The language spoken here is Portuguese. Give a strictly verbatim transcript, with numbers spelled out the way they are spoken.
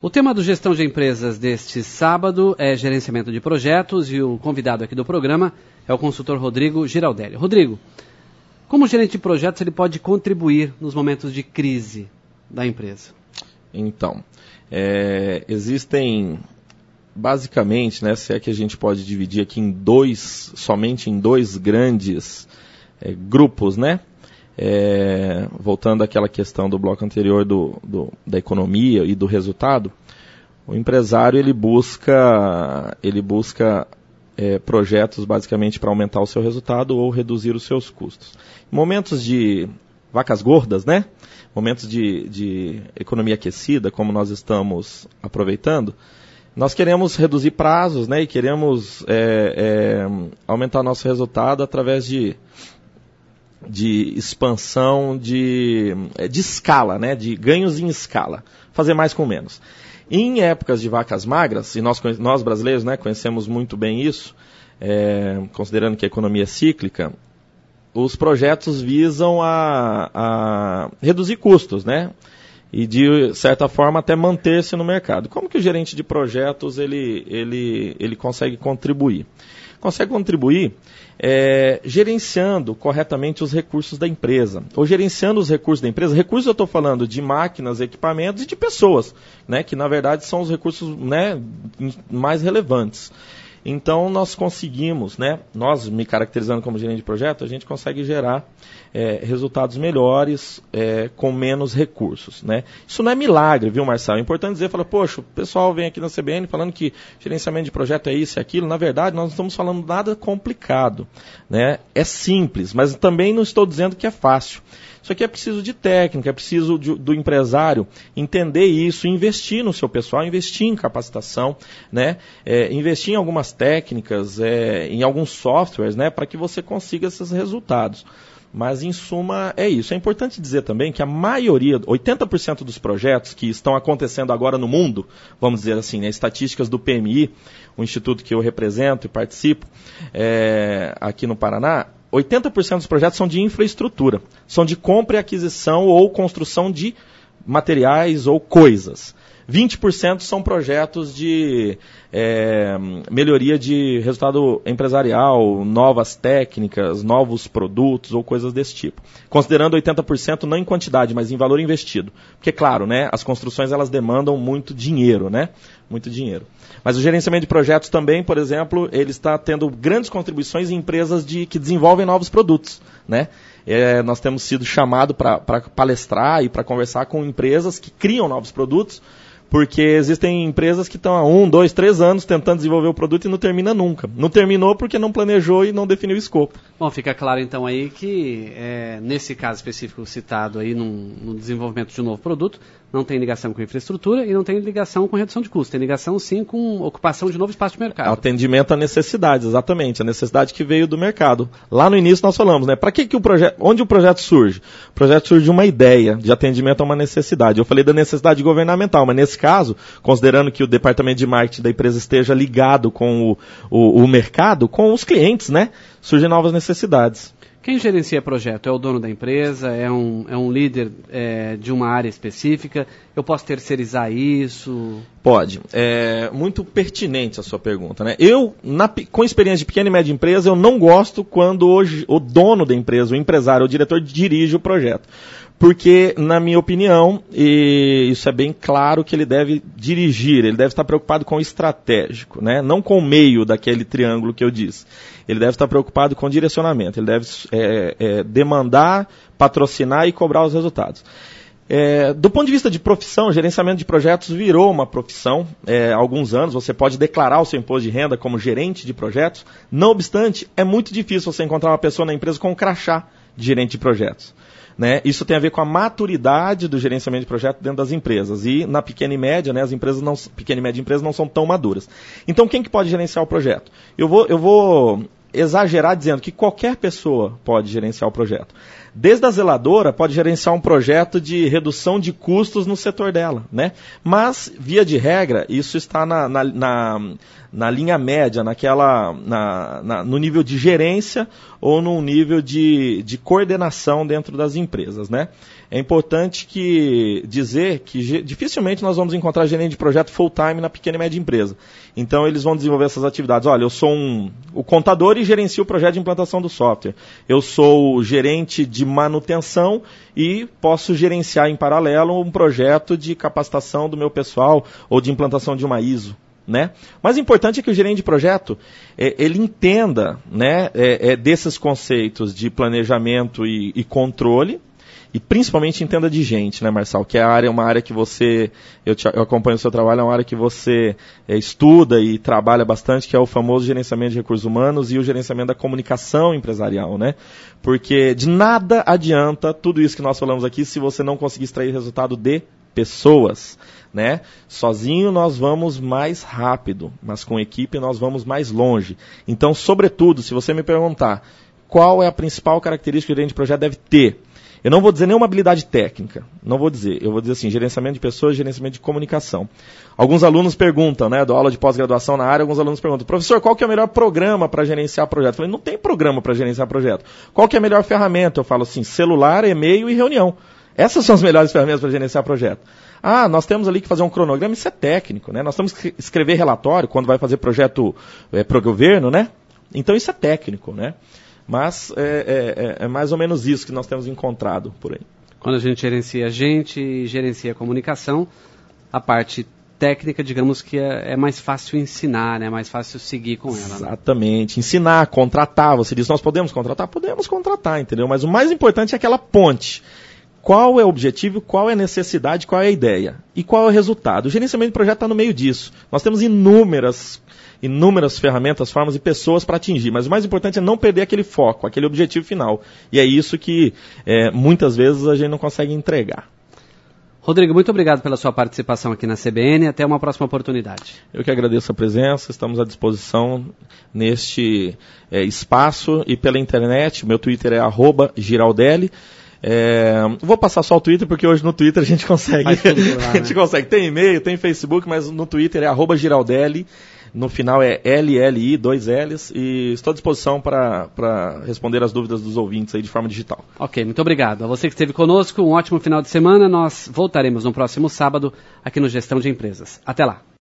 O tema do Gestão de Empresas deste sábado é gerenciamento de projetos e o convidado aqui do programa é o consultor Rodrigo Giraldelli. Rodrigo, como gerente de projetos ele pode contribuir nos momentos de crise da empresa? Então, é, existem basicamente, né, se é que a gente pode dividir aqui em dois, somente em dois grandes é, grupos, né? É, voltando àquela questão do bloco anterior do, do, da economia e do resultado, o empresário ele busca, ele busca é, projetos basicamente para aumentar o seu resultado ou reduzir os seus custos. Em momentos de vacas gordas, né? Momentos de, de economia aquecida, como nós estamos aproveitando, nós queremos reduzir prazos, né? E queremos é, é, aumentar nosso resultado através de de expansão, de, de escala, né? De ganhos em escala, fazer mais com menos. Em épocas de vacas magras, e nós, nós brasileiros, né, conhecemos muito bem isso, é, considerando que a economia é cíclica, os projetos visam a, a reduzir custos, né? E de certa forma até manter-se no mercado. Como que o gerente de projetos ele, ele, ele consegue contribuir? Consegue contribuir é, gerenciando corretamente os recursos da empresa, ou gerenciando os recursos da empresa. Recursos eu estou falando de máquinas, equipamentos e de pessoas, né, que na verdade são os recursos, né, mais relevantes. Então nós conseguimos, né, nós me caracterizando como gerente de projeto, a gente consegue gerar é, resultados melhores é, com menos recursos, né? Isso não é milagre, viu, Marcelo? É importante dizer, fala, poxa, o pessoal vem aqui na C B N falando que gerenciamento de projeto é isso e aquilo. Na verdade, nós não estamos falando nada complicado, né? É simples, mas também não estou dizendo que é fácil. Isso aqui é preciso de técnica, é preciso de, do empresário entender isso, investir no seu pessoal, investir em capacitação, né? É, investir em algumas técnicas, é, em alguns softwares, né? Para que você consiga esses resultados. Mas, em suma, é isso. É importante dizer também que a maioria, oitenta por cento dos projetos que estão acontecendo agora no mundo, vamos dizer assim, né, estatísticas do P M I, o instituto que eu represento e participo é, aqui no Paraná, oitenta por cento dos projetos são de infraestrutura, são de compra e aquisição ou construção de materiais ou coisas. vinte por cento são projetos de é, melhoria de resultado empresarial, novas técnicas, novos produtos ou coisas desse tipo. Considerando oitenta por cento não em quantidade, mas em valor investido. Porque, claro, né, as construções elas demandam muito dinheiro, né? Muito dinheiro. Mas o gerenciamento de projetos também, por exemplo, ele está tendo grandes contribuições em empresas de, que desenvolvem novos produtos, né? É, nós temos sido chamados para palestrar e para conversar com empresas que criam novos produtos, porque existem empresas que estão há um, dois, três anos tentando desenvolver o produto e não termina nunca. Não terminou porque não planejou e não definiu o escopo. Bom, fica claro então aí que é, nesse caso específico citado aí num, no desenvolvimento de um novo produto, não tem ligação com infraestrutura e não tem ligação com redução de custos. Tem ligação sim com ocupação de novo espaço de mercado. Atendimento à necessidade, exatamente. A necessidade que veio do mercado. Lá no início nós falamos, né? Para que, que o projeto, onde o projeto surge? O projeto surge de uma ideia de atendimento a uma necessidade. Eu falei da necessidade governamental, mas nesse caso, considerando que o departamento de marketing da empresa esteja ligado com o, o, o mercado, com os clientes, né? Surgem novas necessidades. Quem gerencia projeto? É o dono da empresa? É um, é um líder é, de uma área específica? Eu posso terceirizar isso? Pode. É muito pertinente a sua pergunta, né? Eu, na, com experiência de pequena e média empresa, eu não gosto quando hoje o dono da empresa, o empresário, o diretor dirige o projeto. Porque, na minha opinião, e isso é bem claro que ele deve dirigir, ele deve estar preocupado com o estratégico, né? Não com o meio daquele triângulo que eu disse. Ele deve estar preocupado com o direcionamento, ele deve é, é, demandar, patrocinar e cobrar os resultados. É, do ponto de vista de profissão, gerenciamento de projetos virou uma profissão é, há alguns anos. Você pode declarar o seu imposto de renda como gerente de projetos. Não obstante, é muito difícil você encontrar uma pessoa na empresa com um crachá de gerente de projetos. Né? Isso tem a ver com a maturidade do gerenciamento de projeto dentro das empresas. E na pequena e média, né, as empresas não, pequena e média empresas não são tão maduras. Então, quem que pode gerenciar o projeto? Eu vou, eu vou exagerar dizendo que qualquer pessoa pode gerenciar o projeto. Desde a zeladora pode gerenciar um projeto de redução de custos no setor dela, né? Mas, via de regra, isso está na, na, na, na linha média, naquela, na, na, no nível de gerência ou no nível de, de coordenação dentro das empresas, né? É importante que dizer que dificilmente nós vamos encontrar gerente de projeto full-time na pequena e média empresa. Então, eles vão desenvolver essas atividades. Olha, eu sou um, o contador e gerencio o projeto de implantação do software. Eu sou o gerente de manutenção e posso gerenciar em paralelo um projeto de capacitação do meu pessoal ou de implantação de uma I S O. Né? Mas o importante é que o gerente de projeto é, ele entenda, né, é, é, desses conceitos de planejamento e, e controle, e principalmente entenda de gente, né, Marçal? Que é a área, uma área que você, eu, te, eu acompanho o seu trabalho, é uma área que você é, estuda e trabalha bastante, que é o famoso gerenciamento de recursos humanos e o gerenciamento da comunicação empresarial, né? Porque de nada adianta tudo isso que nós falamos aqui se você não conseguir extrair resultado de pessoas, né? Sozinho nós vamos mais rápido, mas com equipe nós vamos mais longe. Então, sobretudo, se você me perguntar qual é a principal característica que o gerente de projeto deve ter, eu não vou dizer nenhuma habilidade técnica, não vou dizer, eu vou dizer assim, gerenciamento de pessoas, gerenciamento de comunicação. Alguns alunos perguntam, né, dou aula de pós-graduação na área, alguns alunos perguntam, professor, qual que é o melhor programa para gerenciar projeto? Eu falei, não tem programa para gerenciar projeto. Qual que é a melhor ferramenta? Eu falo assim, celular, e-mail e reunião. Essas são as melhores ferramentas para gerenciar projeto. Ah, nós temos ali que fazer um cronograma, isso é técnico, né? Nós temos que escrever relatório quando vai fazer projeto é, para o governo, né? Então isso é técnico, né? Mas é, é, é mais ou menos isso que nós temos encontrado por aí. Quando a gente gerencia gente e gerencia a comunicação, a parte técnica, digamos que é, é mais fácil ensinar, né? É mais fácil seguir com ela. Exatamente. Né? Ensinar, contratar. Você diz, nós podemos contratar? Podemos contratar, entendeu? Mas o mais importante é aquela ponte. Qual é o objetivo, qual é a necessidade, qual é a ideia e qual é o resultado. O gerenciamento de projeto está no meio disso. Nós temos inúmeras, inúmeras ferramentas, formas e pessoas para atingir, mas o mais importante é não perder aquele foco, aquele objetivo final. E é isso que é, muitas vezes a gente não consegue entregar. Rodrigo, muito obrigado pela sua participação aqui na C B N. Até uma próxima oportunidade. Eu que agradeço a presença, estamos à disposição neste é, espaço e pela internet. Meu Twitter é arroba Giraldelli. É, vou passar só o Twitter, porque hoje no Twitter a gente consegue. Lá, a gente né? consegue. Tem e-mail, tem Facebook, mas no Twitter é arroba Giraldelli. No final é L L I, dois L's. E estou à disposição para responder as dúvidas dos ouvintes aí de forma digital. Ok, muito obrigado. A você que esteve conosco, um ótimo final de semana. Nós voltaremos no próximo sábado aqui no Gestão de Empresas. Até lá.